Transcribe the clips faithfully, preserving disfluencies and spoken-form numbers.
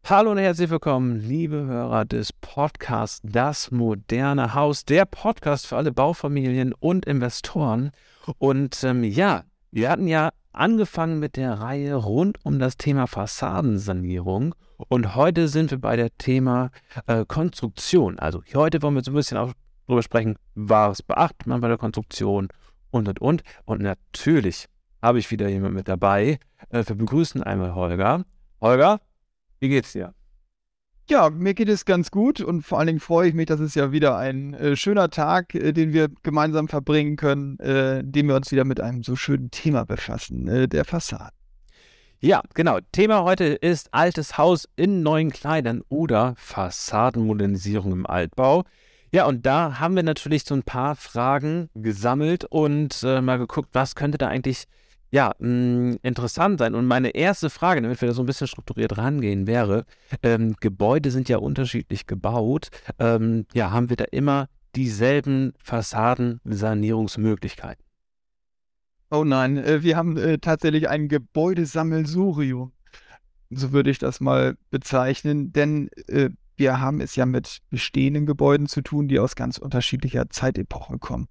Hallo und herzlich willkommen, liebe Hörer des Podcasts Das moderne Haus, der Podcast für alle Baufamilien und Investoren. Und ähm, ja, wir hatten ja angefangen mit der Reihe rund um das Thema Fassadensanierung und heute sind wir bei dem Thema äh, Konstruktion. Also heute wollen wir so ein bisschen auch drüber sprechen, was beachtet man bei der Konstruktion und und und. Und natürlich habe ich wieder jemand mit dabei. Äh, wir begrüßen einmal Holger. Holger? Wie geht's dir? Ja, mir geht es ganz gut und vor allen Dingen freue ich mich, dass es ja wieder ein äh, schöner Tag, äh, den wir gemeinsam verbringen können, äh, indem wir uns wieder mit einem so schönen Thema befassen, äh, der Fassaden. Ja, genau. Thema heute ist altes Haus in neuen Kleidern oder Fassadenmodernisierung im Altbau. Ja, und da haben wir natürlich so ein paar Fragen gesammelt und äh, mal geguckt, was könnte da eigentlich ja, mh, interessant sein. Und meine erste Frage, damit wir da so ein bisschen strukturiert rangehen, wäre, ähm, Gebäude sind ja unterschiedlich gebaut. Ähm, ja, haben wir da immer dieselben Fassadensanierungsmöglichkeiten? Oh nein, äh, wir haben äh, tatsächlich ein Gebäudesammelsurium, so würde ich das mal bezeichnen, denn äh, wir haben es ja mit bestehenden Gebäuden zu tun, die aus ganz unterschiedlicher Zeitepoche kommen.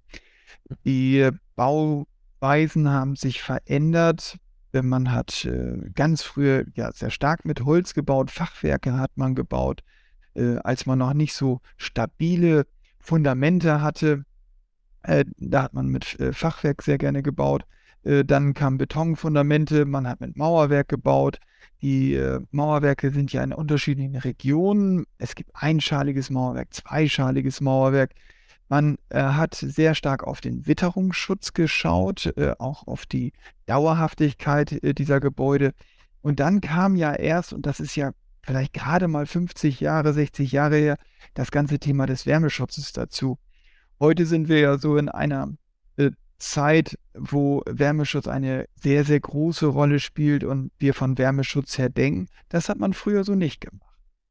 Die Bauweisen haben sich verändert. Äh, Man hat äh, ganz früher ja sehr stark mit Holz gebaut, Fachwerke hat man gebaut, äh, als man noch nicht so stabile Fundamente hatte. Äh, da hat man mit äh, Fachwerk sehr gerne gebaut. Äh, dann kamen Betonfundamente, man hat mit Mauerwerk gebaut. Die äh, Mauerwerke sind ja in unterschiedlichen Regionen. Es gibt einschaliges Mauerwerk, zweischaliges Mauerwerk. Man äh, hat sehr stark auf den Witterungsschutz geschaut, äh, auch auf die Dauerhaftigkeit äh, dieser Gebäude. Und dann kam ja erst, und das ist ja vielleicht gerade mal fünfzig Jahre, sechzig Jahre her, das ganze Thema des Wärmeschutzes dazu. Heute sind wir ja so in einer äh, Zeit, wo Wärmeschutz eine sehr, sehr große Rolle spielt und wir von Wärmeschutz her denken. Das hat man früher so nicht gemacht.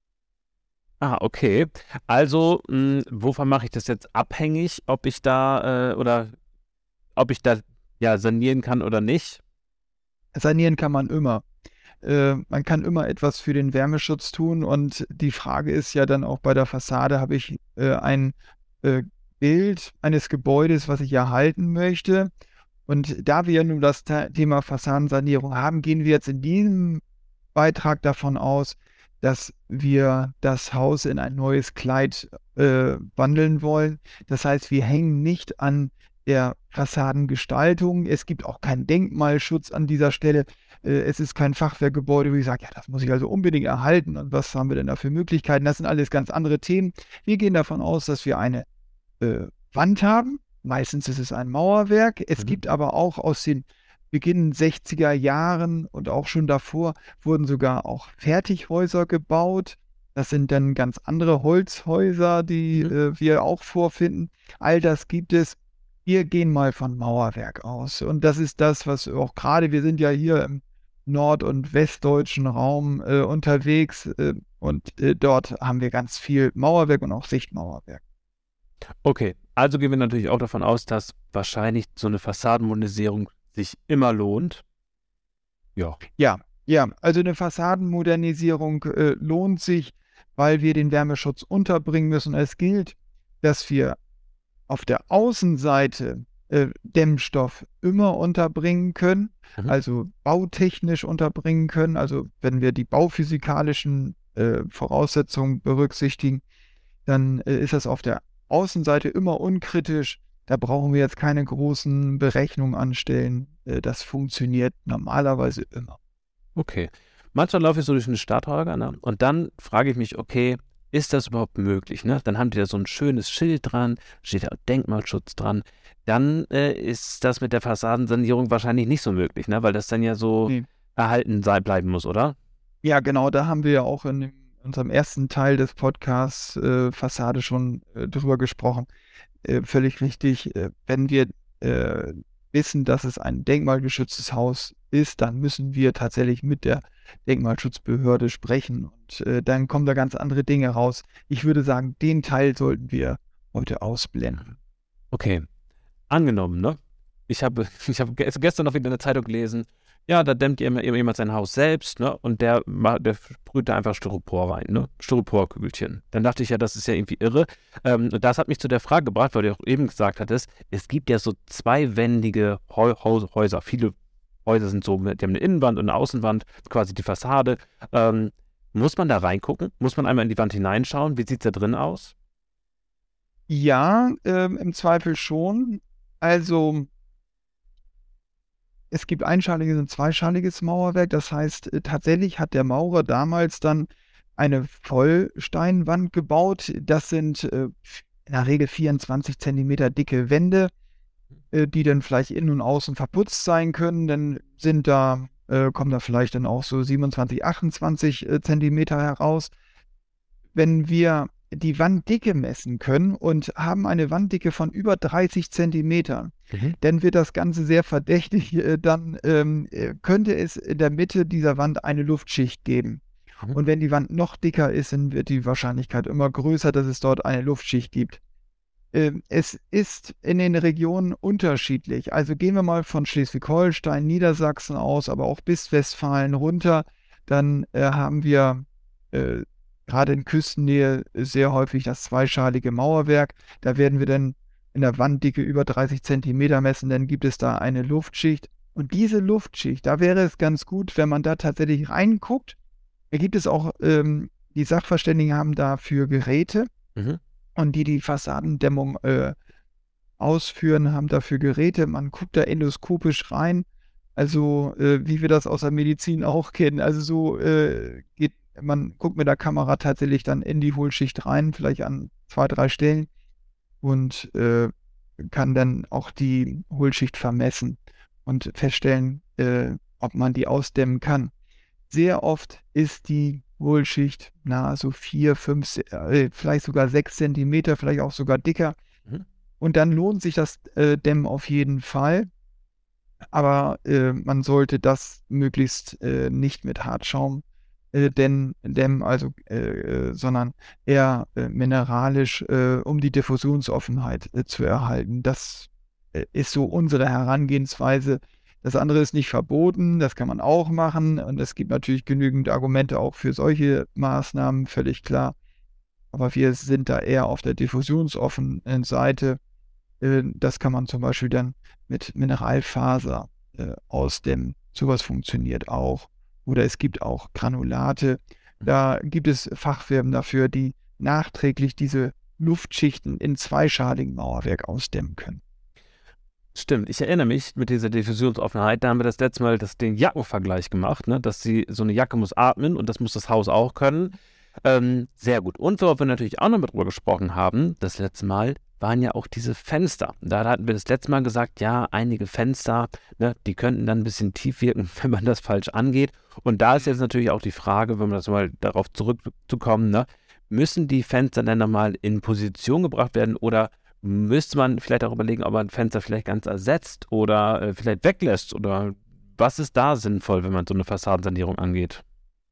Ah, okay. Also, mh, wovon mache ich das jetzt abhängig, ob ich da äh, oder ob ich da ja sanieren kann oder nicht? Sanieren kann man immer. Äh, man kann immer etwas für den Wärmeschutz tun und die Frage ist ja dann auch bei der Fassade, habe ich äh, ein äh, Bild eines Gebäudes, was ich erhalten möchte. Und da wir ja nun das The- Thema Fassadensanierung haben, gehen wir jetzt in diesem Beitrag davon aus, dass wir das Haus in ein neues Kleid äh, wandeln wollen. Das heißt, wir hängen nicht an der Fassadengestaltung. Es gibt auch keinen Denkmalschutz an dieser Stelle. Äh, es ist kein Fachwerkgebäude, wo ich sage, ja, das muss ich also unbedingt erhalten. Und was haben wir denn da für Möglichkeiten? Das sind alles ganz andere Themen. Wir gehen davon aus, dass wir eine äh, Wand haben. Meistens ist es ein Mauerwerk. Es Mhm. gibt aber auch aus den Beginn sechziger Jahren und auch schon davor wurden sogar auch Fertighäuser gebaut. Das sind dann ganz andere Holzhäuser, die Mhm. äh, wir auch vorfinden. All das gibt es. Wir gehen mal von Mauerwerk aus. Und das ist das, was auch gerade, wir sind ja hier im nord- und westdeutschen Raum äh, unterwegs äh, und äh, dort haben wir ganz viel Mauerwerk und auch Sichtmauerwerk. Okay, also gehen wir natürlich auch davon aus, dass wahrscheinlich so eine Fassadenmodernisierung sich immer lohnt. Ja. Ja, ja, also eine Fassadenmodernisierung äh, lohnt sich, weil wir den Wärmeschutz unterbringen müssen. Es gilt, dass wir auf der Außenseite äh, Dämmstoff immer unterbringen können, Mhm. also bautechnisch unterbringen können. Also wenn wir die bauphysikalischen äh, Voraussetzungen berücksichtigen, dann äh, ist das auf der Außenseite immer unkritisch. Da brauchen wir jetzt keine großen Berechnungen anstellen. Äh, das funktioniert normalerweise immer. Okay. Manchmal laufe ich so durch eine Stadt, Holger, ne? Und dann frage ich mich, okay, ist das überhaupt möglich, ne? Dann haben die da so ein schönes Schild dran, steht da Denkmalschutz dran. Dann äh, ist das mit der Fassadensanierung wahrscheinlich nicht so möglich, ne? Weil das dann ja so Nee. erhalten sei, bleiben muss, oder? Ja, genau, da haben wir ja auch in dem, unserem ersten Teil des Podcasts äh, Fassade schon äh, drüber gesprochen. Äh, völlig richtig. Äh, wenn wir äh, wissen, dass es ein denkmalgeschütztes Haus ist, dann müssen wir tatsächlich mit der Denkmalschutzbehörde sprechen und äh, dann kommen da ganz andere Dinge raus. Ich würde sagen, den Teil sollten wir heute ausblenden. Okay. Angenommen, ne? Ich habe ich habe ge- gestern noch wieder in der Zeitung gelesen, ja, da dämmt jemand, jemand sein Haus selbst, ne? Und der, der sprüht da einfach Styropor rein, ne? Styroporkügelchen. Dann dachte ich ja, das ist ja irgendwie irre. Ähm, und das hat mich zu der Frage gebracht, weil du auch eben gesagt hattest, es gibt ja so zweiwändige Häuser. Viele Häuser sind so, die haben eine Innenwand und eine Außenwand, quasi die Fassade. Ähm, muss man da reingucken? Muss man einmal in die Wand hineinschauen? Wie sieht es da drin aus? Ja, ähm, im Zweifel schon. Also es gibt einschaliges und zweischaliges Mauerwerk. Das heißt, äh, tatsächlich hat der Maurer damals dann eine Vollsteinwand gebaut. Das sind äh, in der Regel vierundzwanzig Zentimeter dicke Wände, äh, die dann vielleicht innen und außen verputzt sein können. Dann sind da, äh, kommen da vielleicht dann auch so siebenundzwanzig, achtundzwanzig äh, Zentimeter heraus. Wenn wir die Wanddicke messen können und haben eine Wanddicke von über dreißig Zentimetern, mhm. dann wird das Ganze sehr verdächtig. Dann ähm, könnte es in der Mitte dieser Wand eine Luftschicht geben. Mhm. Und wenn die Wand noch dicker ist, dann wird die Wahrscheinlichkeit immer größer, dass es dort eine Luftschicht gibt. Ähm, es ist in den Regionen unterschiedlich. Also gehen wir mal von Schleswig-Holstein, Niedersachsen aus, aber auch bis Westfalen runter. Dann äh, haben wir äh, gerade in Küstennähe sehr häufig das zweischalige Mauerwerk. Da werden wir dann in der Wanddicke über dreißig Zentimeter messen, dann gibt es da eine Luftschicht. Und diese Luftschicht, da wäre es ganz gut, wenn man da tatsächlich reinguckt. Da gibt es auch, ähm, die Sachverständigen haben dafür Geräte mhm. und die die Fassadendämmung äh, ausführen, haben dafür Geräte. Man guckt da endoskopisch rein, also äh, wie wir das aus der Medizin auch kennen. Also so äh, geht man guckt mit der Kamera tatsächlich dann in die Hohlschicht rein, vielleicht an zwei, drei Stellen und äh, kann dann auch die Hohlschicht vermessen und feststellen, äh, ob man die ausdämmen kann. Sehr oft ist die Hohlschicht nahe so vier, fünf, äh, vielleicht sogar sechs Zentimeter, vielleicht auch sogar dicker. Mhm. Und dann lohnt sich das äh, Dämmen auf jeden Fall. Aber äh, man sollte das möglichst äh, nicht mit Hartschaum Äh, denn, dämmen, also, äh, sondern eher äh, mineralisch, äh, um die Diffusionsoffenheit äh, zu erhalten. Das äh, ist so unsere Herangehensweise. Das andere ist nicht verboten, das kann man auch machen und es gibt natürlich genügend Argumente auch für solche Maßnahmen, völlig klar. Aber wir sind da eher auf der diffusionsoffenen Seite. Äh, das kann man zum Beispiel dann mit Mineralfaser äh, ausdämmen. Sowas funktioniert auch. Oder es gibt auch Granulate. Da gibt es Fachfirmen dafür, die nachträglich diese Luftschichten in zweischaligen Mauerwerk ausdämmen können. Stimmt, ich erinnere mich mit dieser Diffusionsoffenheit, da haben wir das letzte Mal das, den Jackenvergleich gemacht, ne? Dass sie, so eine Jacke muss atmen und das muss das Haus auch können. Ähm, sehr gut. Und worauf wir natürlich auch noch mit drüber gesprochen haben, das letzte Mal, waren ja auch diese Fenster. Da hatten wir das letzte Mal gesagt, ja, einige Fenster, ne, die könnten dann ein bisschen tief wirken, wenn man das falsch angeht. Und da ist jetzt natürlich auch die Frage, wenn man das mal darauf zurückzukommen, ne, müssen die Fenster dann nochmal in Position gebracht werden oder müsste man vielleicht auch überlegen, ob man ein Fenster vielleicht ganz ersetzt oder äh, vielleicht weglässt oder was ist da sinnvoll, wenn man so eine Fassadensanierung angeht?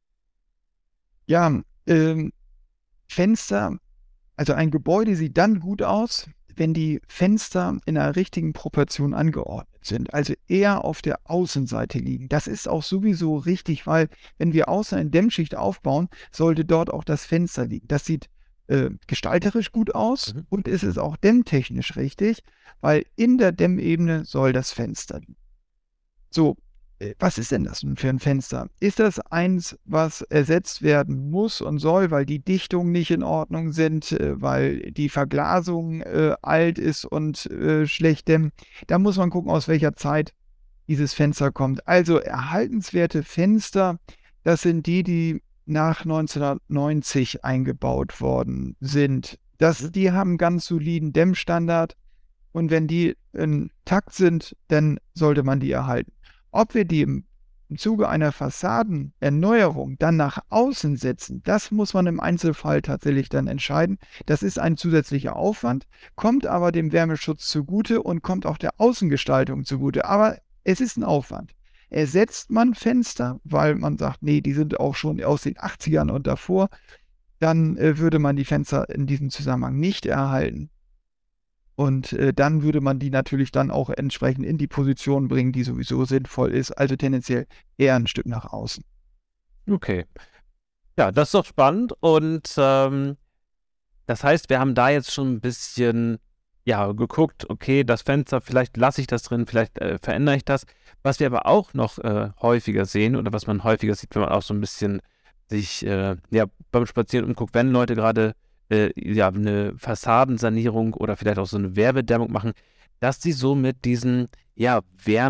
Ja, ähm, Fenster, also ein Gebäude sieht dann gut aus, wenn die Fenster in einer richtigen Proportion angeordnet sind, also eher auf der Außenseite liegen. Das ist auch sowieso richtig, weil wenn wir außen eine Dämmschicht aufbauen, sollte dort auch das Fenster liegen. Das sieht äh, gestalterisch gut aus mhm. und es ist auch dämmtechnisch richtig, weil in der Dämmebene soll das Fenster liegen. So, was ist denn das nun für ein Fenster? Ist das eins, was ersetzt werden muss und soll, weil die Dichtungen nicht in Ordnung sind, weil die Verglasung äh, alt ist und äh, schlecht dämmt? Da muss man gucken, aus welcher Zeit dieses Fenster kommt. Also erhaltenswerte Fenster, das sind die, die nach neunzehnhundertneunzig eingebaut worden sind. Das, die haben einen ganz soliden Dämmstandard und wenn die in Takt sind, dann sollte man die erhalten. Ob wir die im Zuge einer Fassadenerneuerung dann nach außen setzen, das muss man im Einzelfall tatsächlich dann entscheiden. Das ist ein zusätzlicher Aufwand, kommt aber dem Wärmeschutz zugute und kommt auch der Außengestaltung zugute. Aber es ist ein Aufwand. Ersetzt man Fenster, weil man sagt, nee, die sind auch schon aus den achtzigern und davor, dann äh, würde man die Fenster in diesem Zusammenhang nicht erhalten. Und äh, dann würde man die natürlich dann auch entsprechend in die Position bringen, die sowieso sinnvoll ist, also tendenziell eher ein Stück nach außen. Okay. Ja, das ist doch spannend und ähm, das heißt, wir haben da jetzt schon ein bisschen ja, geguckt, okay, das Fenster, vielleicht lasse ich das drin, vielleicht äh, verändere ich das. Was wir aber auch noch äh, häufiger sehen oder was man häufiger sieht, wenn man auch so ein bisschen sich äh, ja, beim Spazieren umguckt, wenn Leute gerade äh, ja, eine Fassadensanierung oder vielleicht auch so eine Wärmedämmung machen, dass sie so mit diesen ja,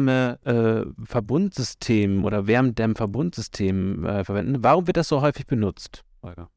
Wärme-Verbundsystemen oder Wärmedämmverbundsystemen äh, verwenden. Warum wird das so häufig benutzt, Holger?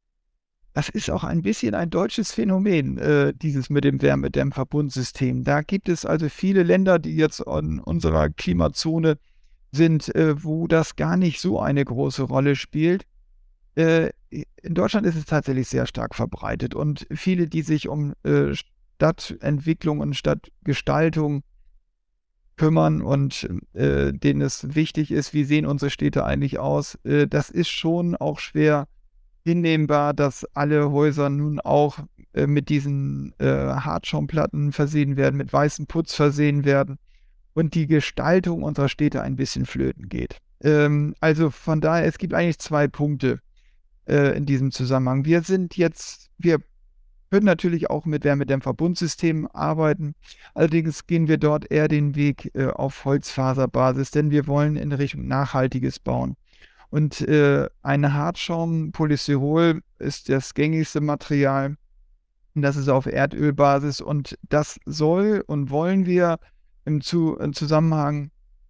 Das ist auch ein bisschen ein deutsches Phänomen, äh, dieses mit dem Wärmedämmverbundsystem. Da gibt es also viele Länder, die jetzt in unserer Klimazone sind, äh, wo das gar nicht so eine große Rolle spielt. Äh, in Deutschland ist es tatsächlich sehr stark verbreitet und viele, die sich um äh, Stadtentwicklung und Stadtgestaltung kümmern und äh, denen es wichtig ist, wie sehen unsere Städte eigentlich aus, äh, das ist schon auch schwer hinnehmbar, dass alle Häuser nun auch äh, mit diesen äh, Hartschaumplatten versehen werden, mit weißem Putz versehen werden und die Gestaltung unserer Städte ein bisschen flöten geht. Ähm, also von daher, es gibt eigentlich zwei Punkte äh, in diesem Zusammenhang. Wir sind jetzt, wir können natürlich auch mit Wärmedämmverbundsystemen arbeiten, allerdings gehen wir dort eher den Weg äh, auf Holzfaserbasis, denn wir wollen in Richtung Nachhaltiges bauen. Und äh, ein Hartschaum, Polystyrol, ist das gängigste Material. Das ist auf Erdölbasis und das soll und wollen wir im, Zu im Zusammenhang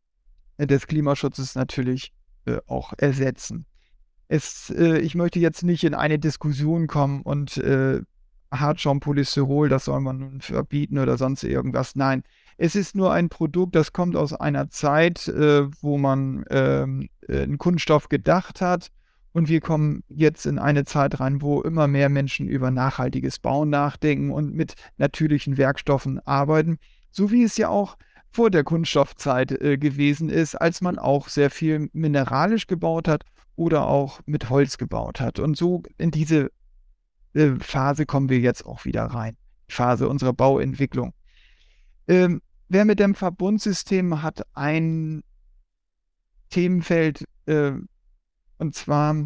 des Klimaschutzes natürlich äh, auch ersetzen. Es, äh, ich möchte jetzt nicht in eine Diskussion kommen und äh, Hartschaum, Polystyrol, das soll man nun verbieten oder sonst irgendwas. Nein, es ist nur ein Produkt, das kommt aus einer Zeit, äh, wo man ähm, äh, einen Kunststoff gedacht hat. Und wir kommen jetzt in eine Zeit rein, wo immer mehr Menschen über nachhaltiges Bauen nachdenken und mit natürlichen Werkstoffen arbeiten. So wie es ja auch vor der Kunststoffzeit äh, gewesen ist, als man auch sehr viel mineralisch gebaut hat oder auch mit Holz gebaut hat. Und so in diese äh, Phase kommen wir jetzt auch wieder rein. Phase unserer Bauentwicklung. Ähm, Wärmedämmverbundsystem hat ein Themenfeld, äh, und zwar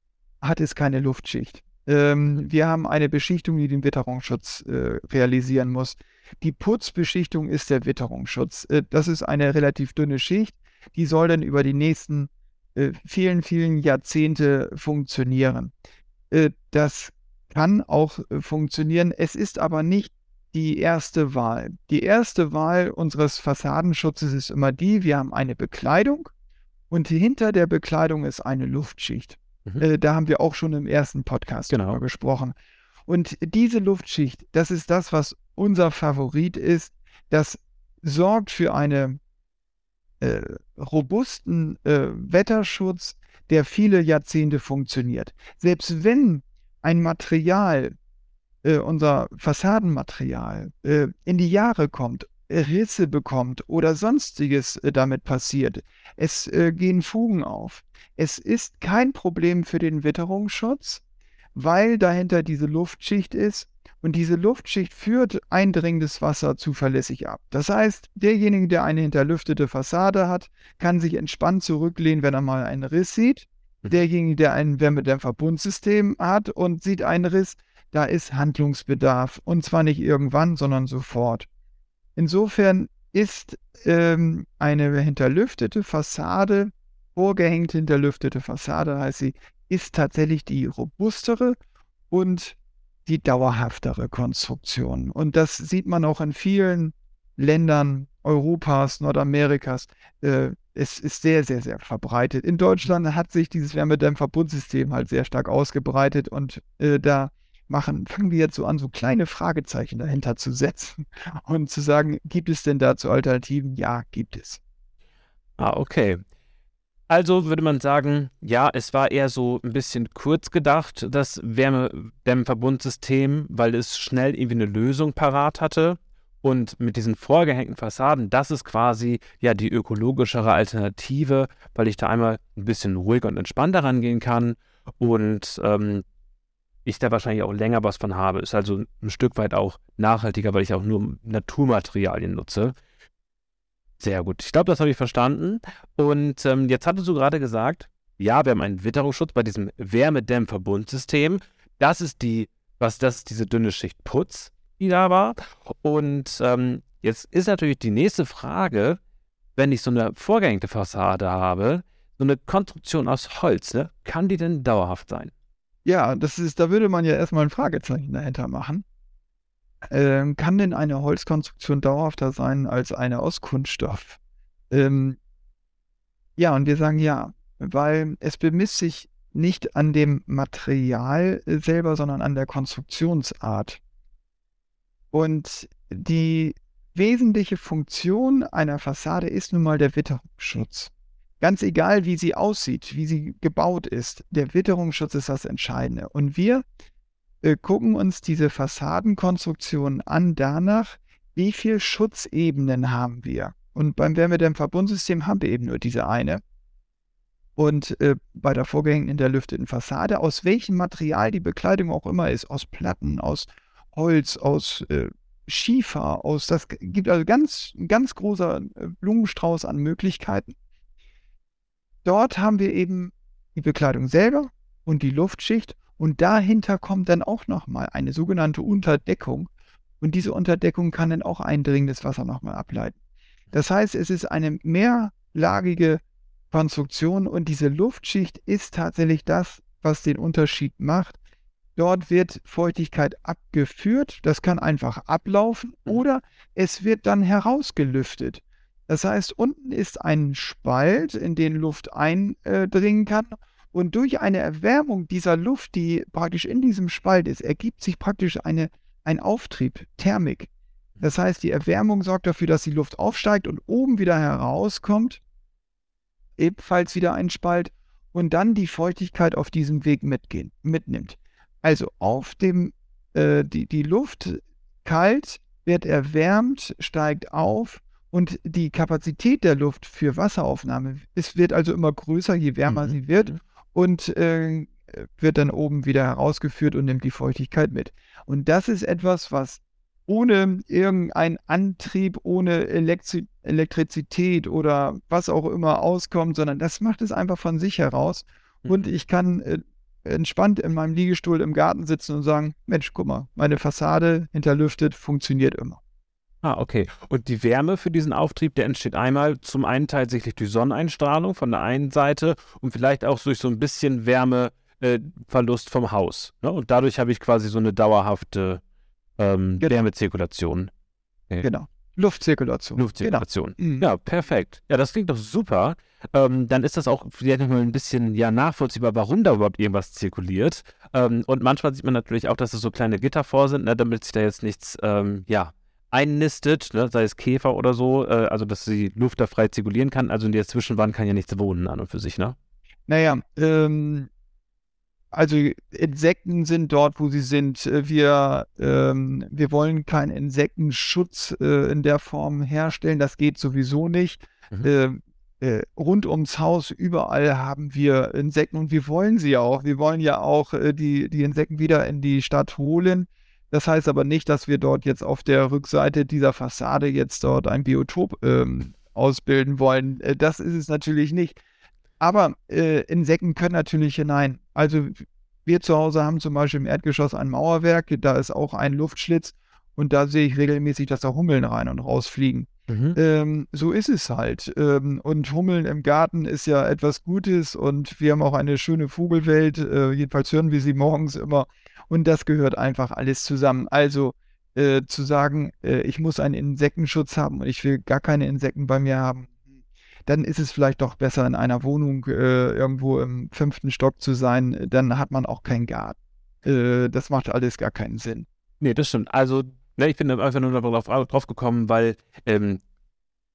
hat es keine Luftschicht. Ähm, wir haben eine Beschichtung, die den Witterungsschutz äh, realisieren muss. Die Putzbeschichtung ist der Witterungsschutz. Äh, das ist eine relativ dünne Schicht. Die soll dann über die nächsten äh, vielen, vielen Jahrzehnte funktionieren. Äh, das kann auch äh, funktionieren. Es ist aber nicht die erste Wahl. Die erste Wahl unseres Fassadenschutzes ist immer die, wir haben eine Bekleidung und hinter der Bekleidung ist eine Luftschicht. Mhm. Äh, da haben wir auch schon im ersten Podcast Genau. drüber gesprochen. Und diese Luftschicht, das ist das, was unser Favorit ist. Das sorgt für einen äh, robusten äh, Wetterschutz, der viele Jahrzehnte funktioniert. Selbst wenn ein Material, äh, unser Fassadenmaterial, äh, in die Jahre kommt, Risse bekommt oder sonstiges äh, damit passiert, es äh, gehen Fugen auf. Es ist kein Problem für den Witterungsschutz, weil dahinter diese Luftschicht ist und diese Luftschicht führt eindringendes Wasser zuverlässig ab. Das heißt, derjenige, der eine hinterlüftete Fassade hat, kann sich entspannt zurücklehnen, wenn er mal einen Riss sieht. Derjenige, der ein Wärmedämmverbundsystem hat und sieht einen Riss, da ist Handlungsbedarf und zwar nicht irgendwann, sondern sofort. Insofern ist ähm, eine hinterlüftete Fassade, vorgehängt hinterlüftete Fassade heißt sie, ist tatsächlich die robustere und die dauerhaftere Konstruktion. Und das sieht man auch in vielen Ländern Europas, Nordamerikas. Äh, es ist sehr, sehr, sehr verbreitet. In Deutschland hat sich dieses Wärmedämmverbundsystem halt sehr stark ausgebreitet und äh, da machen, fangen wir jetzt so an, so kleine Fragezeichen dahinter zu setzen und zu sagen, gibt es denn dazu Alternativen? Ja, gibt es. Ah, okay. Also würde man sagen, ja, es war eher so ein bisschen kurz gedacht, das Wärmedämmverbundsystem, weil es schnell irgendwie eine Lösung parat hatte. Und mit diesen vorgehängten Fassaden, das ist quasi ja die ökologischere Alternative, weil ich da einmal ein bisschen ruhiger und entspannter rangehen kann und ähm, ich da wahrscheinlich auch länger was von habe. Ist also ein Stück weit auch nachhaltiger, weil ich auch nur Naturmaterialien nutze. Sehr gut. Ich glaube, das habe ich verstanden. Und ähm, jetzt hattest du gerade gesagt, ja, wir haben einen Witterungsschutz bei diesem Wärmedämmverbundsystem. Das ist die, was das ist diese dünne Schicht Putz, die da war. Und ähm, jetzt ist natürlich die nächste Frage, wenn ich so eine vorgängige Fassade habe, so eine Konstruktion aus Holz, ne, kann die denn dauerhaft sein? Ja, das ist, da würde man ja erstmal ein Fragezeichen dahinter machen. Ähm, kann denn eine Holzkonstruktion dauerhafter sein als eine aus Kunststoff? Ähm, ja, und wir sagen ja, weil es bemisst sich nicht an dem Material äh, selber, sondern an der Konstruktionsart. Und die wesentliche Funktion einer Fassade ist nun mal der Witterungsschutz. Ganz egal, wie sie aussieht, wie sie gebaut ist, der Witterungsschutz ist das Entscheidende. Und wir äh, gucken uns diese Fassadenkonstruktionen an danach, wie viele Schutzebenen haben wir. Und beim Wärmedämmverbundsystem haben wir eben nur diese eine. Und äh, bei der vorgängigen hinterlüfteten Fassade, aus welchem Material die Bekleidung auch immer ist, aus Platten, aus Holz, aus äh, Schiefer, aus, das gibt also ganz, ein ganz großer äh, Blumenstrauß an Möglichkeiten. Dort haben wir eben die Bekleidung selber und die Luftschicht und dahinter kommt dann auch nochmal eine sogenannte Unterdeckung und diese Unterdeckung kann dann auch eindringendes Wasser nochmal ableiten. Das heißt, es ist eine mehrlagige Konstruktion und diese Luftschicht ist tatsächlich das, was den Unterschied macht. Dort wird Feuchtigkeit abgeführt, das kann einfach ablaufen oder es wird dann herausgelüftet. Das heißt, unten ist ein Spalt, in den Luft eindringen kann und durch eine Erwärmung dieser Luft, die praktisch in diesem Spalt ist, ergibt sich praktisch eine, ein Auftrieb, Thermik. Das heißt, die Erwärmung sorgt dafür, dass die Luft aufsteigt und oben wieder herauskommt, ebenfalls wieder ein Spalt und dann die Feuchtigkeit auf diesem Weg mitgehen, mitnimmt. Also auf dem, äh, die, die Luft kalt, wird erwärmt, steigt auf und die Kapazität der Luft für Wasseraufnahme, es wird also immer größer, je wärmer Mhm. sie wird und äh, wird dann oben wieder herausgeführt und nimmt die Feuchtigkeit mit. Und das ist etwas, was ohne irgendeinen Antrieb, ohne Elektri- Elektrizität oder was auch immer auskommt, sondern das macht es einfach von sich heraus. Und Mhm. ich kann äh, entspannt in meinem Liegestuhl im Garten sitzen und sagen, Mensch, guck mal, meine Fassade hinterlüftet, funktioniert immer. Ah, okay. Und die Wärme für diesen Auftrieb, der entsteht einmal zum einen tatsächlich durch Sonneneinstrahlung von der einen Seite und vielleicht auch durch so ein bisschen Wärmeverlust vom Haus. Ne? Und dadurch habe ich quasi so eine dauerhafte ähm, Genau, Wärmezirkulation. Okay. genau. Luftzirkulation. Genau. Luftzirkulation. Mhm. Ja, perfekt. Ja, das klingt doch super. Ähm, dann ist das auch vielleicht noch mal ein bisschen ja, nachvollziehbar, warum da überhaupt irgendwas zirkuliert. Ähm, und manchmal sieht man natürlich auch, dass es so kleine Gitter vor sind, ne, damit sich da jetzt nichts ähm, ja, einnistet, ne, sei es Käfer oder so, äh, also dass die Luft da frei zirkulieren kann. Also in der Zwischenwand kann ja nichts wohnen an und für sich, ne? Naja, ähm, also Insekten sind dort, wo sie sind. Äh, Wir, ähm, wir wollen keinen Insektenschutz äh, in der Form herstellen. Das geht sowieso nicht. Mhm. Ähm, äh, rund ums Haus, überall haben wir Insekten und wir wollen sie auch. Wir wollen ja auch äh, die, die Insekten wieder in die Stadt holen. Das heißt aber nicht, dass wir dort jetzt auf der Rückseite dieser Fassade jetzt dort ein Biotop ähm, ausbilden wollen. Äh, das ist es natürlich nicht. Aber äh, Insekten können natürlich hinein. Also wir zu Hause haben zum Beispiel im Erdgeschoss ein Mauerwerk, da ist auch ein Luftschlitz und da sehe ich regelmäßig, dass da Hummeln rein und rausfliegen. Mhm. Ähm, so ist es halt. Ähm, und Hummeln im Garten ist ja etwas Gutes und wir haben auch eine schöne Vogelwelt. Äh, jedenfalls hören wir sie morgens immer und das gehört einfach alles zusammen. Also äh, zu sagen, äh, ich muss einen Insektenschutz haben und ich will gar keine Insekten bei mir haben, dann ist es vielleicht doch besser, in einer Wohnung äh, irgendwo im fünften Stock zu sein. Dann hat man auch keinen Garten. Äh, das macht alles gar keinen Sinn. Nee, das stimmt. Also, ne, ich bin da einfach nur darauf drauf gekommen, weil ähm,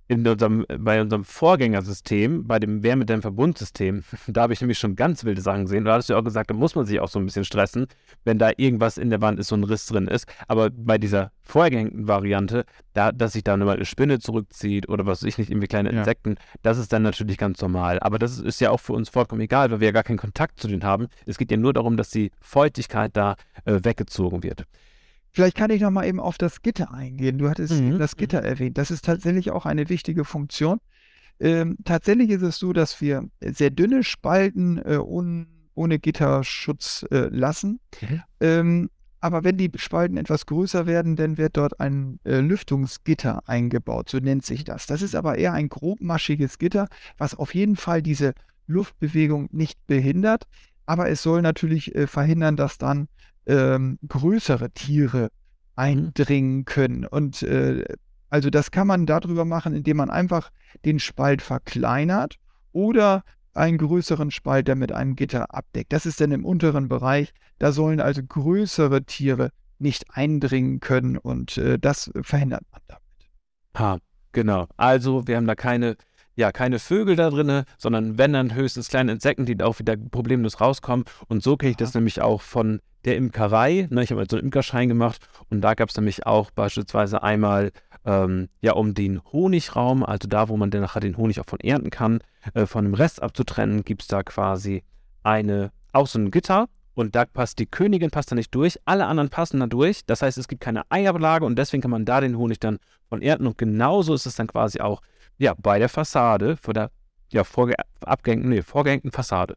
in unserem, bei unserem Vorgängersystem, bei dem Wärmedämmverbundsystem, da habe ich nämlich schon ganz wilde Sachen gesehen. Da hattest du ja auch gesagt, da muss man sich auch so ein bisschen stressen, wenn da irgendwas in der Wand ist, so ein Riss drin ist. Aber bei dieser vorgängigen Variante, da, dass sich da eine Spinne zurückzieht oder was weiß ich nicht, irgendwie kleine Ja. Insekten, das ist dann natürlich ganz normal. Aber das ist, ist ja auch für uns vollkommen egal, weil wir ja gar keinen Kontakt zu denen haben. Es geht ja nur darum, dass die Feuchtigkeit da äh, weggezogen wird. Vielleicht kann ich noch mal eben auf das Gitter eingehen. Du hattest Mhm. das Gitter erwähnt. Das ist tatsächlich auch eine wichtige Funktion. Ähm, tatsächlich ist es so, dass wir sehr dünne Spalten äh, un, ohne Gitterschutz äh, lassen. Mhm. Ähm, aber wenn die Spalten etwas größer werden, dann wird dort ein äh, Lüftungsgitter eingebaut, so nennt sich das. Das ist aber eher ein grobmaschiges Gitter, was auf jeden Fall diese Luftbewegung nicht behindert. Aber es soll natürlich äh, verhindern, dass dann ähm, größere Tiere eindringen können. Und äh, also das kann man darüber machen, indem man einfach den Spalt verkleinert oder einen größeren Spalt, der mit einem Gitter abdeckt. Das ist dann im unteren Bereich. Da sollen also größere Tiere nicht eindringen können und äh, das verhindert man damit. Ha, genau. Also wir haben da keine, ja, keine Vögel da drin, sondern wenn dann höchstens kleine Insekten, die da auch wieder problemlos rauskommen. Und so kenne ich das Aha. nämlich auch von der Imkerei. Ne, ich habe halt so einen Imkerschein gemacht und da gab es nämlich auch beispielsweise einmal ähm, ja um den Honigraum, also da, wo man dann nachher den Honig auch von ernten kann, äh, von dem Rest abzutrennen, gibt es da quasi eine, auch so ein Gitter. Und da passt die Königin passt da nicht durch, alle anderen passen da durch. Das heißt, es gibt keine Eiablage und deswegen kann man da den Honig dann von ernten. Und genauso ist es dann quasi auch ja, bei der Fassade, vor der ja, vorge abgehängten, nee, vorgehängten Fassade.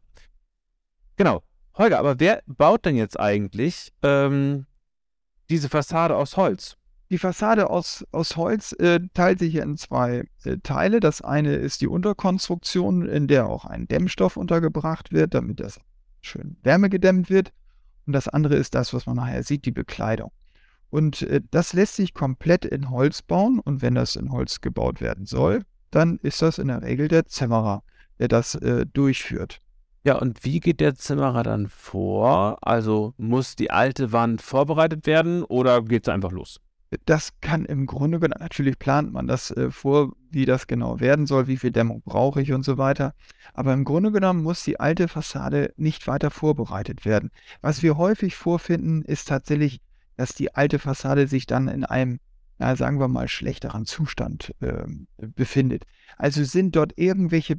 Genau. Holger, aber wer baut denn jetzt eigentlich ähm, diese Fassade aus Holz? Die Fassade aus, aus Holz äh, teilt sich in zwei äh, Teile. Das eine ist die Unterkonstruktion, in der auch ein Dämmstoff untergebracht wird, damit das schön wärmegedämmt wird. Und das andere ist das, was man nachher sieht, die Bekleidung. Und äh, das lässt sich komplett in Holz bauen. Und wenn das in Holz gebaut werden soll, dann ist das in der Regel der Zimmerer, der das äh, durchführt. Ja, und wie geht der Zimmerer dann vor? Also muss die alte Wand vorbereitet werden oder geht es einfach los? Das kann im Grunde genommen, natürlich plant man das äh, vor, wie das genau werden soll, wie viel Dämmung brauche ich und so weiter. Aber im Grunde genommen muss die alte Fassade nicht weiter vorbereitet werden. Was wir häufig vorfinden, ist tatsächlich, dass die alte Fassade sich dann in einem, na, sagen wir mal, schlechteren Zustand äh, befindet. Also sind dort irgendwelche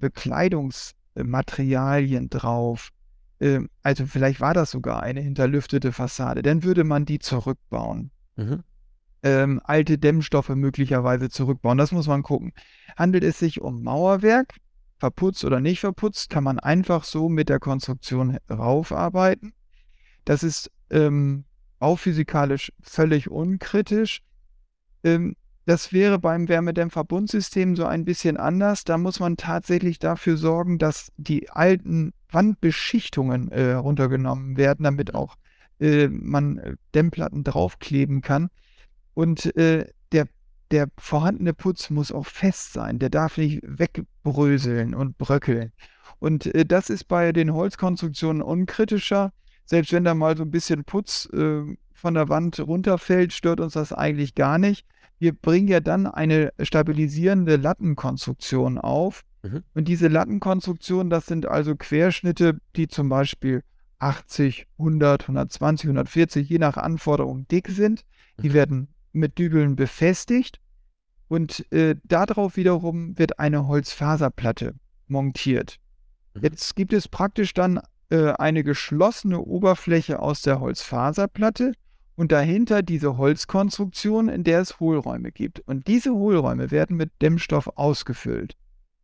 Bekleidungsmaterialien drauf. Äh, also vielleicht war das sogar eine hinterlüftete Fassade. Dann würde man die zurückbauen. Mhm. Ähm, alte Dämmstoffe möglicherweise zurückbauen. Das muss man gucken. Handelt es sich um Mauerwerk, verputzt oder nicht verputzt, kann man einfach so mit der Konstruktion raufarbeiten. Das ist ähm, bauphysikalisch völlig unkritisch. Ähm, das wäre beim Wärmedämmverbundsystem so ein bisschen anders. Da muss man tatsächlich dafür sorgen, dass die alten Wandbeschichtungen äh, runtergenommen werden, damit auch äh, man Dämmplatten draufkleben kann. Und äh, der, der vorhandene Putz muss auch fest sein. Der darf nicht wegbröseln und bröckeln. Und äh, das ist bei den Holzkonstruktionen unkritischer. Selbst wenn da mal so ein bisschen Putz äh, von der Wand runterfällt, stört uns das eigentlich gar nicht. Wir bringen ja dann eine stabilisierende Lattenkonstruktion auf. Mhm. Und diese Lattenkonstruktionen, das sind also Querschnitte, die zum Beispiel achtzig, hundert, hundertzwanzig, hundertvierzig, je nach Anforderung dick sind. Die werden mit Dübeln befestigt und äh, darauf wiederum wird eine Holzfaserplatte montiert. Mhm. Jetzt gibt es praktisch dann äh, eine geschlossene Oberfläche aus der Holzfaserplatte und dahinter diese Holzkonstruktion, in der es Hohlräume gibt. Und diese Hohlräume werden mit Dämmstoff ausgefüllt.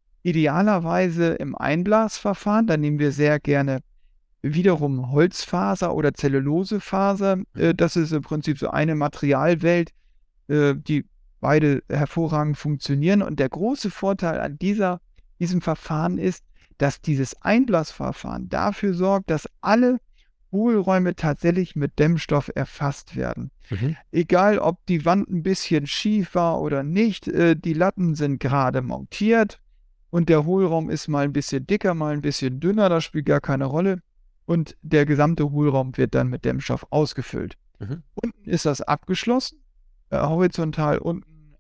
Idealerweise im Einblasverfahren, da nehmen wir sehr gerne wiederum Holzfaser oder Zellulosefaser. Äh, das ist im Prinzip so eine Materialwelt, äh, die beide hervorragend funktionieren. Und der große Vorteil an dieser, diesem Verfahren ist, dass dieses Einblasverfahren dafür sorgt, dass alle Hohlräume tatsächlich mit Dämmstoff erfasst werden. Mhm. Egal, ob die Wand ein bisschen schief war oder nicht, äh, die Latten sind gerade montiert und der Hohlraum ist mal ein bisschen dicker, mal ein bisschen dünner, das spielt gar keine Rolle. Und der gesamte Hohlraum wird dann mit Dämmstoff ausgefüllt. Mhm. Unten ist das abgeschlossen, äh, horizontal unten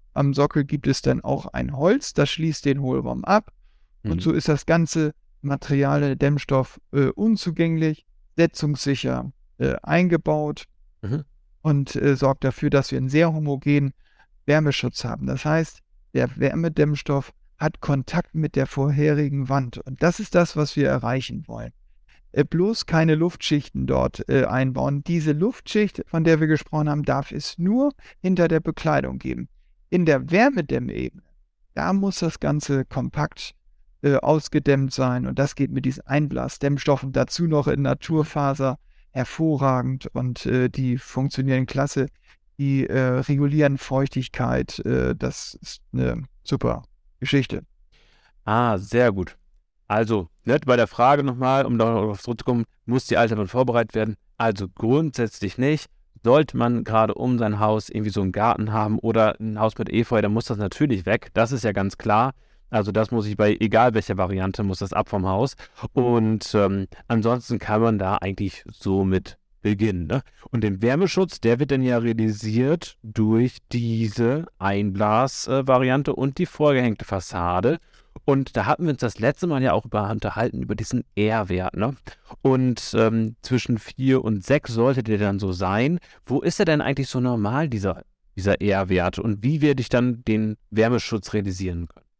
Am Sockel gibt es dann auch ein Holz, das schließt den Hohlraum ab. Mhm. Und so ist das ganze Material, der Dämmstoff, äh, unzugänglich, setzungssicher äh, eingebaut Mhm. und äh, sorgt dafür, dass wir einen sehr homogenen Wärmeschutz haben. Das heißt, der Wärmedämmstoff hat Kontakt mit der vorherigen Wand. Und das ist das, was wir erreichen wollen. Äh, bloß keine Luftschichten dort äh, einbauen. Diese Luftschicht, von der wir gesprochen haben, darf es nur hinter der Bekleidung geben. In der Wärmedämmebene, da muss das Ganze kompakt äh, ausgedämmt sein. Und das geht mit diesen Einblasdämmstoffen dazu noch in Naturfaser hervorragend. Und äh, die funktionieren klasse. Die äh, regulieren Feuchtigkeit. Äh, das ist eine super Geschichte. Ah, sehr gut. Also, ne, bei der Frage nochmal, um darauf zurückzukommen, muss die alte Wand vorbereitet werden? Also grundsätzlich nicht. Sollte man gerade um sein Haus irgendwie so einen Garten haben oder ein Haus mit Efeu, dann muss das natürlich weg. Das ist ja ganz klar. Also das muss ich bei, egal welcher Variante, muss das ab vom Haus. Und ähm, ansonsten kann man da eigentlich so mit beginnen. Ne? Und den Wärmeschutz, der wird dann ja realisiert durch diese Einblas-Variante und die vorgehängte Fassade. Und da hatten wir uns das letzte Mal ja auch über unterhalten, über diesen R-Wert. Ne? Und ähm, zwischen vier und sechs sollte der dann so sein. Wo ist er denn eigentlich so normal, dieser, dieser R-Wert? Und wie werde ich dann den Wärmeschutz realisieren können?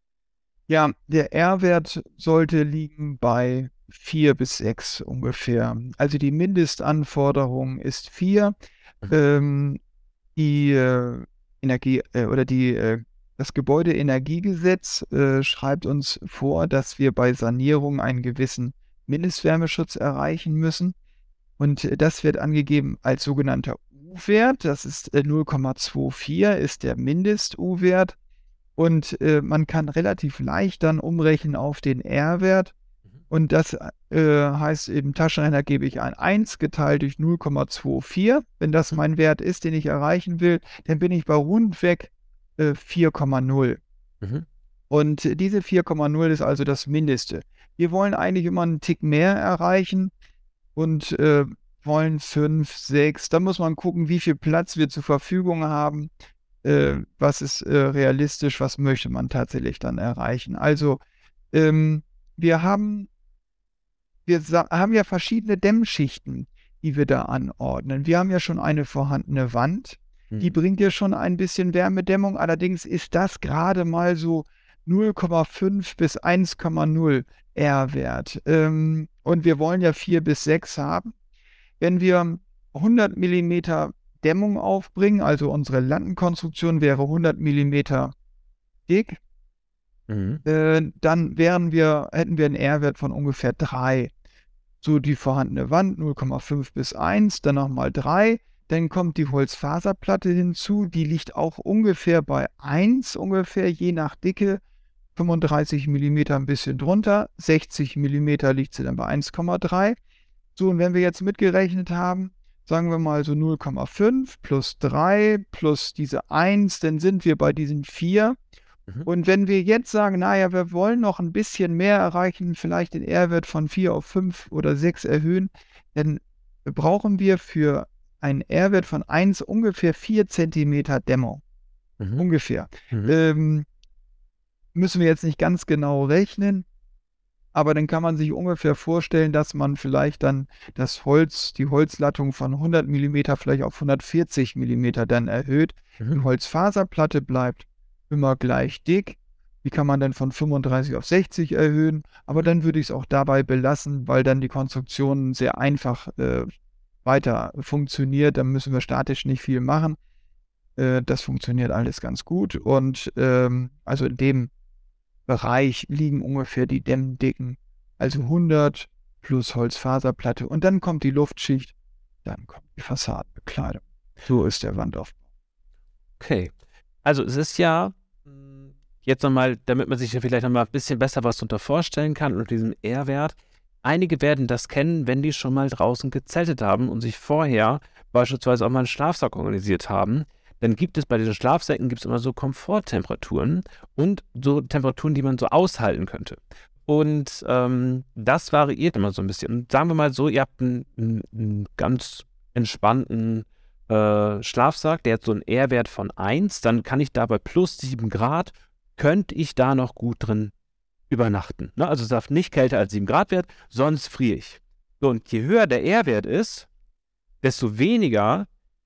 Ja, der R-Wert sollte liegen bei vier bis sechs ungefähr. Also die Mindestanforderung ist vier. Mhm. Ähm, die äh, Energie äh, oder die äh, das Gebäudeenergiegesetz äh, schreibt uns vor, dass wir bei Sanierung einen gewissen Mindestwärmeschutz erreichen müssen. Und äh, das wird angegeben als sogenannter U-Wert. Das ist äh, null Komma vierundzwanzig ist der Mindest-U-Wert. Und äh, man kann relativ leicht dann umrechnen auf den R-Wert. Mhm. Und das äh, heißt, im Taschenrechner gebe ich ein eins geteilt durch null Komma vierundzwanzig. Wenn das mein Wert ist, den ich erreichen will, dann bin ich bei rundweg äh, vier Komma null. Mhm. Und äh, diese vier Komma null ist also das Mindeste. Wir wollen eigentlich immer einen Tick mehr erreichen und äh, wollen fünf, sechs. Da muss man gucken, wie viel Platz wir zur Verfügung haben. Äh, was ist äh, realistisch, was möchte man tatsächlich dann erreichen. Also ähm, wir haben, wir sa- haben ja verschiedene Dämmschichten, die wir da anordnen. Wir haben ja schon eine vorhandene Wand, die Mhm. bringt ja schon ein bisschen Wärmedämmung, allerdings ist das gerade mal so null Komma fünf bis eins Komma null R-Wert. Ähm, und wir wollen ja vier bis sechs haben. Wenn wir hundert Millimeter Dämmung aufbringen, also unsere Lattenkonstruktion wäre hundert Millimeter dick, Mhm. äh, dann wären wir, hätten wir einen R-Wert von ungefähr drei. So die vorhandene Wand null Komma fünf bis eins, dann nochmal drei. Dann kommt die Holzfaserplatte hinzu, die liegt auch ungefähr bei eins, ungefähr je nach Dicke. fünfunddreißig Millimeter ein bisschen drunter, sechzig Millimeter liegt sie dann bei eins Komma drei. So, und wenn wir jetzt mitgerechnet haben, sagen wir mal so null Komma fünf plus drei plus diese eins, dann sind wir bei diesen vier. Mhm. Und wenn wir jetzt sagen, naja, wir wollen noch ein bisschen mehr erreichen, vielleicht den R-Wert von vier auf fünf oder sechs erhöhen, dann brauchen wir für einen R-Wert von eins ungefähr vier Zentimeter Dämmung. Mhm. Ungefähr. Mhm. Ähm, müssen wir jetzt nicht ganz genau rechnen, aber dann kann man sich ungefähr vorstellen, dass man vielleicht dann das Holz, die Holzlattung von hundert Millimeter vielleicht auf hundertvierzig Millimeter dann erhöht. Mhm. Die Holzfaserplatte bleibt immer gleich dick. Die kann man dann von fünfunddreißig auf sechzig erhöhen, aber dann würde ich es auch dabei belassen, weil dann die Konstruktion sehr einfach äh, weiter funktioniert. Dann müssen wir statisch nicht viel machen. Äh, das funktioniert alles ganz gut und ähm, also in dem Bereich liegen ungefähr die Dämmdicken, also hundert plus Holzfaserplatte und dann kommt die Luftschicht, dann kommt die Fassadenbekleidung. So ist der Wandaufbau. Okay. Also es ist ja mh, jetzt nochmal, damit man sich ja vielleicht nochmal ein bisschen besser was darunter vorstellen kann unter diesem R-Wert. Einige werden das kennen, wenn die schon mal draußen gezeltet haben und sich vorher beispielsweise auch mal einen Schlafsack organisiert haben. Dann gibt es bei diesen Schlafsäcken gibt es immer so Komforttemperaturen und so Temperaturen, die man so aushalten könnte. Und ähm, das variiert immer so ein bisschen. Und sagen wir mal so, ihr habt einen, einen, einen ganz entspannten äh, Schlafsack, der hat so einen R-Wert von eins, dann kann ich da bei plus sieben Grad, könnte ich da noch gut drin übernachten. Ne? Also es darf nicht kälter als sieben Grad werden, sonst friere ich. So, und je höher der R-Wert ist, desto weniger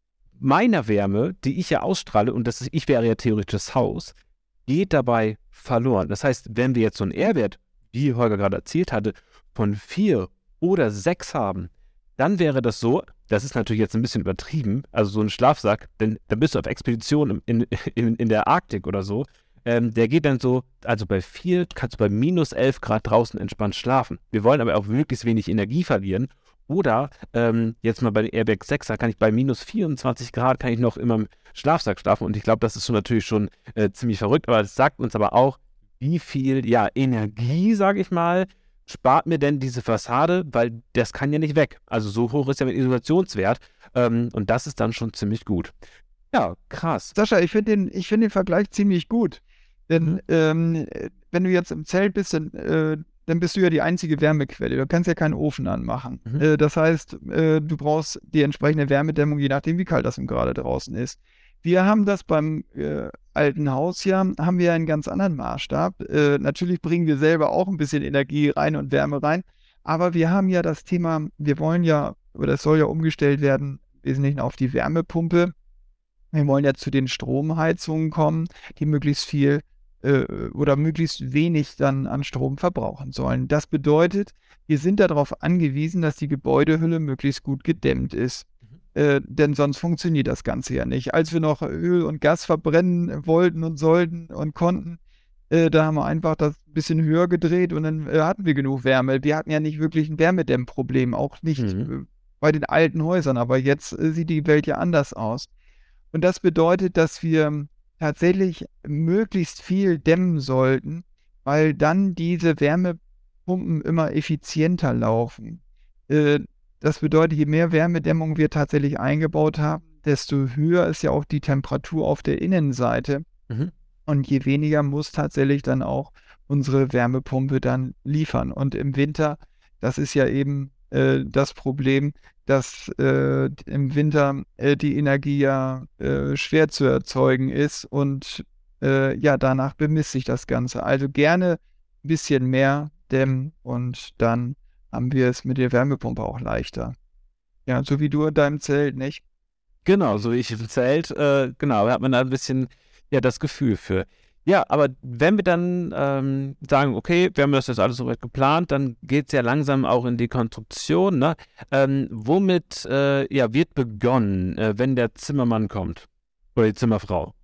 meiner Wärme, die ich ja ausstrahle, und das ist, ich wäre ja theoretisch das Haus, geht dabei verloren. Das heißt, wenn wir jetzt so einen R-Wert, wie Holger gerade erzählt hatte, von vier oder sechs haben, dann wäre das so, das ist natürlich jetzt ein bisschen übertrieben, also so ein Schlafsack, denn dann bist du auf Expedition in, in, in der Arktik oder so, ähm, der geht dann so, also bei vier kannst du bei minus elf Grad draußen entspannt schlafen. Wir wollen aber auch möglichst wenig Energie verlieren. Oder ähm, jetzt mal bei den Airbag sechser kann ich bei minus vierundzwanzig Grad kann ich noch immer im Schlafsack schlafen. Und ich glaube, das ist schon natürlich schon äh, ziemlich verrückt. Aber es sagt uns aber auch, wie viel ja, Energie, sage ich mal, spart mir denn diese Fassade, weil das kann ja nicht weg. Also so hoch ist ja der Isolationswert. Ähm, und das ist dann schon ziemlich gut. Ja, krass. Sascha, ich finde den, ich find den Vergleich ziemlich gut. Denn Mhm. ähm, wenn du jetzt im Zelt bist, dann, äh, dann bist du ja die einzige Wärmequelle. Du kannst ja keinen Ofen anmachen. Mhm. Äh, das heißt, äh, du brauchst die entsprechende Wärmedämmung, je nachdem, wie kalt das gerade draußen ist. Wir haben das beim äh, alten Haus ja, haben wir einen ganz anderen Maßstab. Äh, natürlich bringen wir selber auch ein bisschen Energie rein und Wärme rein. Aber wir haben ja das Thema, wir wollen ja, oder es soll ja umgestellt werden, im Wesentlichen auf die Wärmepumpe. Wir wollen ja zu den Stromheizungen kommen, die möglichst viel äh, oder möglichst wenig dann an Strom verbrauchen sollen. Das bedeutet, wir sind darauf angewiesen, dass die Gebäudehülle möglichst gut gedämmt ist. Äh, denn sonst funktioniert das Ganze ja nicht. Als wir noch Öl und Gas verbrennen wollten und sollten und konnten, äh, da haben wir einfach das ein bisschen höher gedreht und dann äh, hatten wir genug Wärme. Wir hatten ja nicht wirklich ein Wärmedämmproblem, auch nicht Mhm. äh, bei den alten Häusern, aber jetzt äh, sieht die Welt ja anders aus. Und das bedeutet, dass wir tatsächlich möglichst viel dämmen sollten, weil dann diese Wärmepumpen immer effizienter laufen. Äh, das bedeutet, je mehr Wärmedämmung wir tatsächlich eingebaut haben, desto höher ist ja auch die Temperatur auf der Innenseite. Mhm. Und je weniger muss tatsächlich dann auch unsere Wärmepumpe dann liefern. Und im Winter, das ist ja eben äh, das Problem, dass äh, im Winter äh, die Energie ja äh, schwer zu erzeugen ist und äh, ja, danach bemisst sich das Ganze. Also gerne ein bisschen mehr dämmen und dann haben wir es mit der Wärmepumpe auch leichter. Ja, so wie du in deinem Zelt, nicht? Genau, so wie ich im Zelt, äh, genau, da hat man da ein bisschen ja das Gefühl für. Ja, aber wenn wir dann ähm, sagen, okay, wir haben das jetzt alles soweit geplant, dann geht es ja langsam auch in die Konstruktion, ne? Ähm, womit äh, ja, wird begonnen, äh, wenn der Zimmermann kommt? Oder die Zimmerfrau?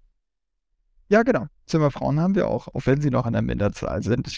Ja, genau. Zimmerfrauen haben wir auch, auch wenn sie noch in der Minderzahl sind.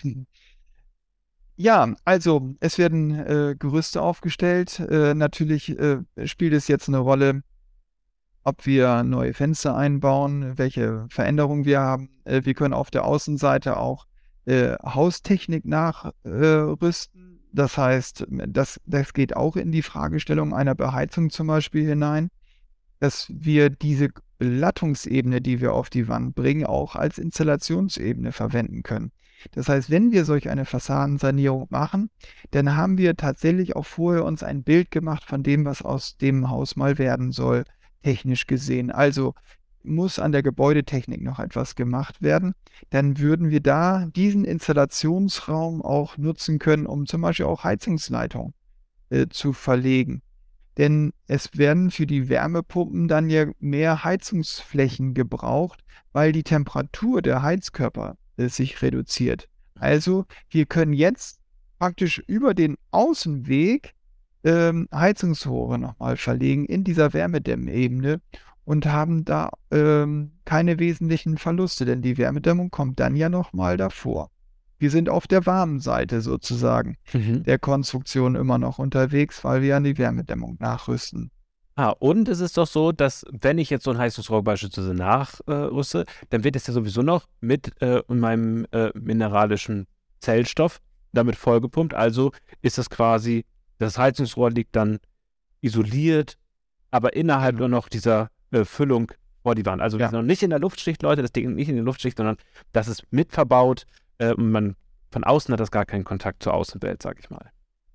Ja, also es werden äh, Gerüste aufgestellt. Äh, natürlich äh, spielt es jetzt eine Rolle, ob wir neue Fenster einbauen, welche Veränderungen wir haben. Äh, wir können auf der Außenseite auch äh, Haustechnik nachrüsten. Das heißt, das, das geht auch in die Fragestellung einer Beheizung zum Beispiel hinein, dass wir diese Belattungsebene, die wir auf die Wand bringen, auch als Installationsebene verwenden können. Das heißt, wenn wir solch eine Fassadensanierung machen, dann haben wir tatsächlich auch vorher uns ein Bild gemacht von dem, was aus dem Haus mal werden soll, technisch gesehen. Also muss an der Gebäudetechnik noch etwas gemacht werden, dann würden wir da diesen Installationsraum auch nutzen können, um zum Beispiel auch Heizungsleitungen äh, zu verlegen. Denn es werden für die Wärmepumpen dann ja mehr Heizungsflächen gebraucht, weil die Temperatur der Heizkörper äh, sich reduziert. Also wir können jetzt praktisch über den Außenweg ähm, Heizungsrohre nochmal verlegen in dieser Wärmedämmebene und haben da ähm, keine wesentlichen Verluste, denn die Wärmedämmung kommt dann ja nochmal davor. Wir sind auf der warmen Seite sozusagen Mhm. der Konstruktion immer noch unterwegs, weil wir an die Wärmedämmung nachrüsten. Ah, und es ist doch so, dass wenn ich jetzt so ein Heizungsrohr beispielsweise nachrüste, dann wird es ja sowieso noch mit äh, meinem äh, mineralischen Zellstoff damit vollgepumpt. Also ist das quasi, das Heizungsrohr liegt dann isoliert, aber innerhalb Genau. nur noch dieser äh, Füllung vor die Wand. Also wir Ja. sind noch nicht in der Luftschicht, Leute, das Ding ist nicht in der Luftschicht, sondern das ist mit verbaut äh, und man von außen hat das gar keinen Kontakt zur Außenwelt, sag ich mal.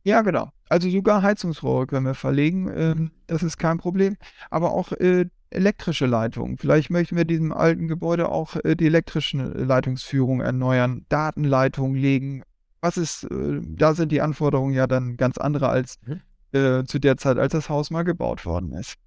Ja, genau. Also sogar Heizungsrohre können wir verlegen, ähm, das ist kein Problem. Aber auch äh, elektrische Leitungen. Vielleicht möchten wir diesem alten Gebäude auch äh, die elektrische Leitungsführung erneuern, Datenleitungen legen. Was ist, äh, da sind die Anforderungen ja dann ganz andere als Mhm. äh, zu der Zeit, als das Haus mal gebaut worden ist.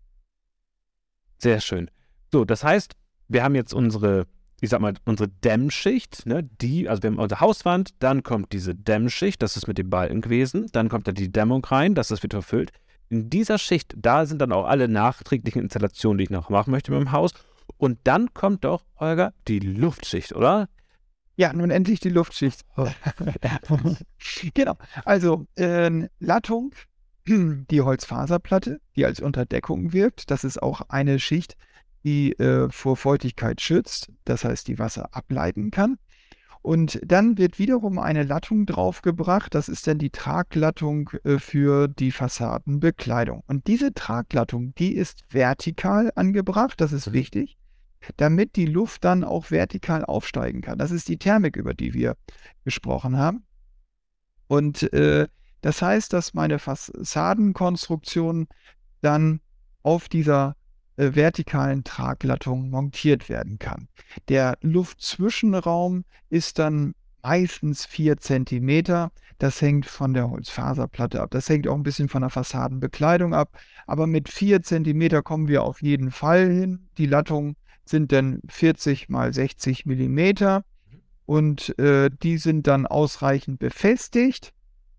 Sehr schön. So, das heißt, wir haben jetzt unsere, ich sag mal, unsere Dämmschicht, ne, die, also wir haben unsere Hauswand, dann kommt diese Dämmschicht, das ist mit dem Balken gewesen, dann kommt da die Dämmung rein, das ist wieder verfüllt. In dieser Schicht, da sind dann auch alle nachträglichen Installationen, die ich noch machen möchte mit dem Haus. Und dann kommt doch, Holger, die Luftschicht, oder? Ja, nun endlich die Luftschicht. Genau. Also äh, Lattung, die Holzfaserplatte, die als Unterdeckung wirkt. Das ist auch eine Schicht, die äh, vor Feuchtigkeit schützt, das heißt, die Wasser ableiten kann. Und dann wird wiederum eine Lattung draufgebracht. Das ist dann die Traglattung äh, für die Fassadenbekleidung. Und diese Traglattung, die ist vertikal angebracht. Das ist wichtig, damit die Luft dann auch vertikal aufsteigen kann. Das ist die Thermik, über die wir gesprochen haben. Und äh, das heißt, dass meine Fassadenkonstruktion dann auf dieser äh, vertikalen Traglattung montiert werden kann. Der Luftzwischenraum ist dann meistens vier Zentimeter. Das hängt von der Holzfaserplatte ab. Das hängt auch ein bisschen von der Fassadenbekleidung ab. Aber mit vier Zentimeter kommen wir auf jeden Fall hin. Die Lattung sind dann vierzig mal sechzig Millimeter und äh, die sind dann ausreichend befestigt,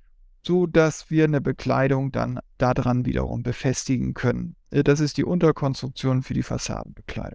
so dass wir eine Bekleidung dann daran wiederum befestigen können. Äh, das ist die Unterkonstruktion für die Fassadenbekleidung.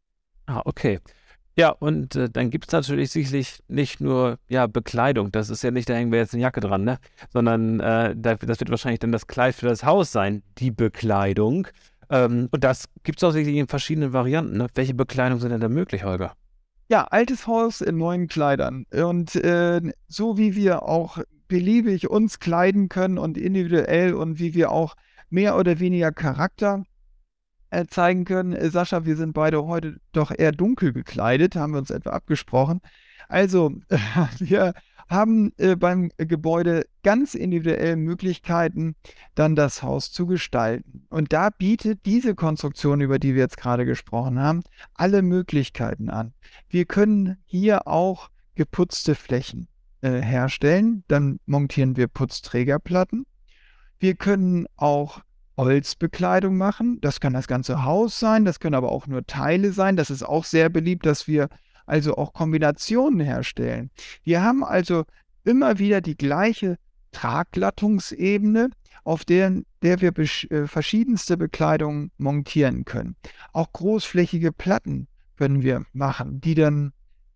Ah, okay. Ja, und äh, dann gibt es natürlich sicherlich nicht nur ja, Bekleidung, das ist ja nicht, da hängen wir jetzt eine Jacke dran, ne? Sondern äh, da, das wird wahrscheinlich dann das Kleid für das Haus sein, die Bekleidung. Ähm, und das gibt es auch sicherlich in verschiedenen Varianten. Ne? Welche Bekleidung sind denn da möglich, Holger? Ja, altes Haus in neuen Kleidern. Und äh, so wie wir auch beliebig uns kleiden können und individuell und wie wir auch mehr oder weniger Charakter äh, zeigen können. Äh, Sascha, wir sind beide heute doch eher dunkel gekleidet, haben wir uns etwa abgesprochen. Also, wir haben äh, beim Gebäude ganz individuelle Möglichkeiten, dann das Haus zu gestalten. Und da bietet diese Konstruktion, über die wir jetzt gerade gesprochen haben, alle Möglichkeiten an. Wir können hier auch geputzte Flächen äh, herstellen. Dann montieren wir Putzträgerplatten. Wir können auch Holzbekleidung machen. Das kann das ganze Haus sein, das können aber auch nur Teile sein. Das ist auch sehr beliebt, dass wir also auch Kombinationen herstellen. Wir haben also immer wieder die gleiche Traglattungsebene, auf der, der wir besch- äh, verschiedenste Bekleidung montieren können. Auch großflächige Platten können wir machen, die dann,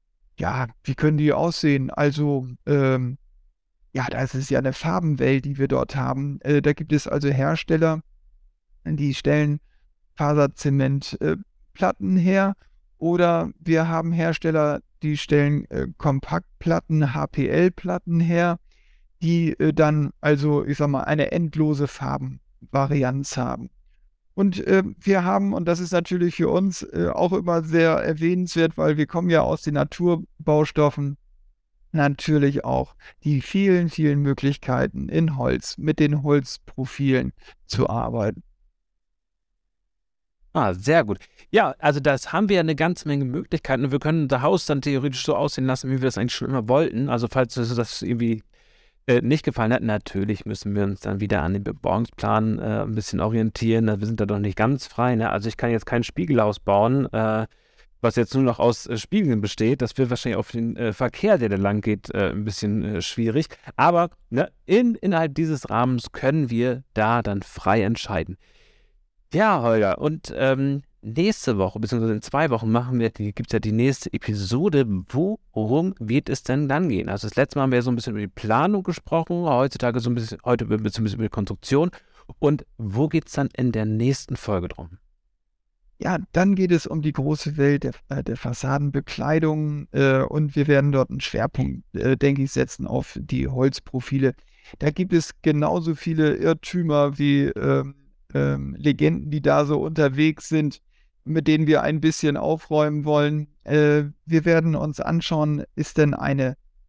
ja, wie können die aussehen? Also, ähm, ja, das ist ja eine Farbenwelt, die wir dort haben. Äh, da gibt es also Hersteller, die stellen Faserzementplatten her oder wir haben Hersteller, die stellen äh, Kompaktplatten, H P L-Platten her, die äh, dann also, ich sag mal, eine endlose Farbenvarianz haben. Und äh, wir haben, und das ist natürlich für uns äh, auch immer sehr erwähnenswert, weil wir kommen ja aus den Naturbaustoffen, natürlich auch die vielen, vielen Möglichkeiten in Holz, mit den Holzprofilen zu arbeiten. Ah, sehr gut. Ja, also das haben wir ja eine ganze Menge Möglichkeiten und wir können unser Haus dann theoretisch so aussehen lassen, wie wir das eigentlich schon immer wollten. Also falls das, das irgendwie äh, nicht gefallen hat, natürlich müssen wir uns dann wieder an den Bebauungsplan äh, ein bisschen orientieren. Wir sind da doch nicht ganz frei. Ne? Also ich kann jetzt kein Spiegelhaus bauen, äh, was jetzt nur noch aus äh, Spiegeln besteht. Das wird wahrscheinlich auf den äh, Verkehr, der da lang geht, äh, ein bisschen äh, schwierig. Aber ne, in, innerhalb dieses Rahmens können wir da dann frei entscheiden. Ja, Holger, und ähm, nächste Woche, beziehungsweise in zwei Wochen machen wir, gibt es ja die nächste Episode. Worum wird es denn dann gehen? Also das letzte Mal haben wir ja so ein bisschen über die Planung gesprochen, heutzutage so ein bisschen, heute ein bisschen über die Konstruktion. Und wo geht es dann in der nächsten Folge drum? Ja, dann geht es um die große Welt der, äh, der Fassadenbekleidung äh, und wir werden dort einen Schwerpunkt, äh, denke ich, setzen auf die Holzprofile. Da gibt es genauso viele Irrtümer wie ähm, ähm, Legenden, die da so unterwegs sind, mit denen wir ein bisschen aufräumen wollen. Äh, wir werden uns anschauen, ist denn eine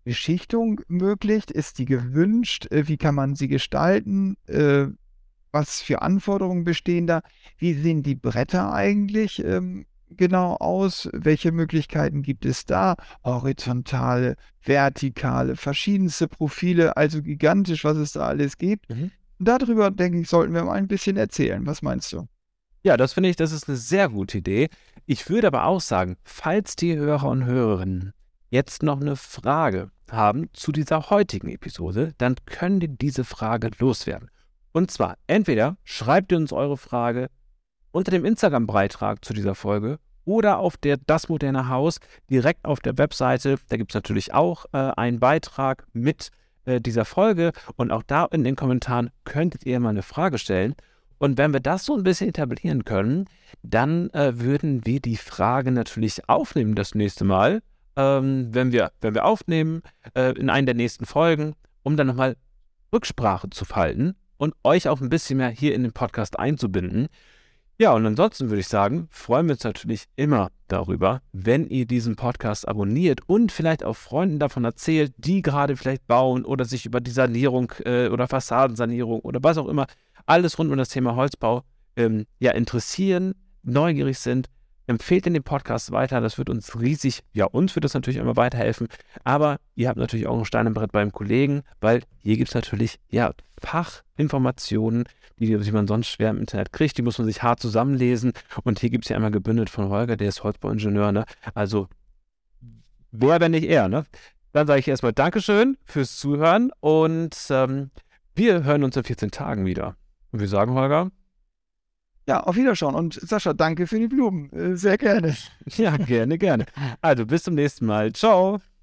Beschichtung möglich? Ist die gewünscht? Äh, Wie kann man sie gestalten? Äh, Was für Anforderungen bestehen da? Wie sehen die Bretter eigentlich ähm, genau aus? Welche Möglichkeiten gibt es da? Horizontale, vertikale, verschiedenste Profile, also gigantisch, was es da alles gibt. Mhm. Darüber, denke ich, sollten wir mal ein bisschen erzählen. Was meinst du? Ja, das finde ich, das ist eine sehr gute Idee. Ich würde aber auch sagen, falls die Hörer und Hörerinnen jetzt noch eine Frage haben zu dieser heutigen Episode, dann können die diese Frage loswerden. Und zwar, entweder schreibt ihr uns eure Frage unter dem Instagram-Beitrag zu dieser Folge oder auf der Das Moderne Haus direkt auf der Webseite. Da gibt es natürlich auch äh, einen Beitrag mit äh, dieser Folge und auch da in den Kommentaren könntet ihr mal eine Frage stellen. Und wenn wir das so ein bisschen etablieren können, dann äh, würden wir die Frage natürlich aufnehmen das nächste Mal, ähm, wenn wir, wenn wir aufnehmen, äh, in einer der nächsten Folgen, um dann nochmal Rücksprache zu halten und euch auch ein bisschen mehr hier in den Podcast einzubinden. Ja, und ansonsten würde ich sagen, freuen wir uns natürlich immer darüber, wenn ihr diesen Podcast abonniert und vielleicht auch Freunden davon erzählt, die gerade vielleicht bauen oder sich über die Sanierung äh, oder Fassadensanierung oder was auch immer, alles rund um das Thema Holzbau ähm, ja, interessieren, neugierig sind. Empfehlt den Podcast weiter, das wird uns riesig, ja, uns wird das natürlich immer weiterhelfen, aber ihr habt natürlich auch ein Stein im Brett beim Kollegen, weil hier gibt es natürlich, ja, Fachinformationen, die, die man sonst schwer im Internet kriegt, die muss man sich hart zusammenlesen und hier gibt es ja einmal gebündelt von Holger, der ist Holzbauingenieur, ne, also wer, wenn nicht er, ne. Dann sage ich erstmal Dankeschön fürs Zuhören und ähm, wir hören uns in vierzehn Tagen wieder. Und wir sagen, Holger, Ja, auf Wiederschauen. Und Sascha, danke für die Blumen. Äh, Sehr gerne. ja, gerne, gerne. Also bis zum nächsten Mal. Ciao.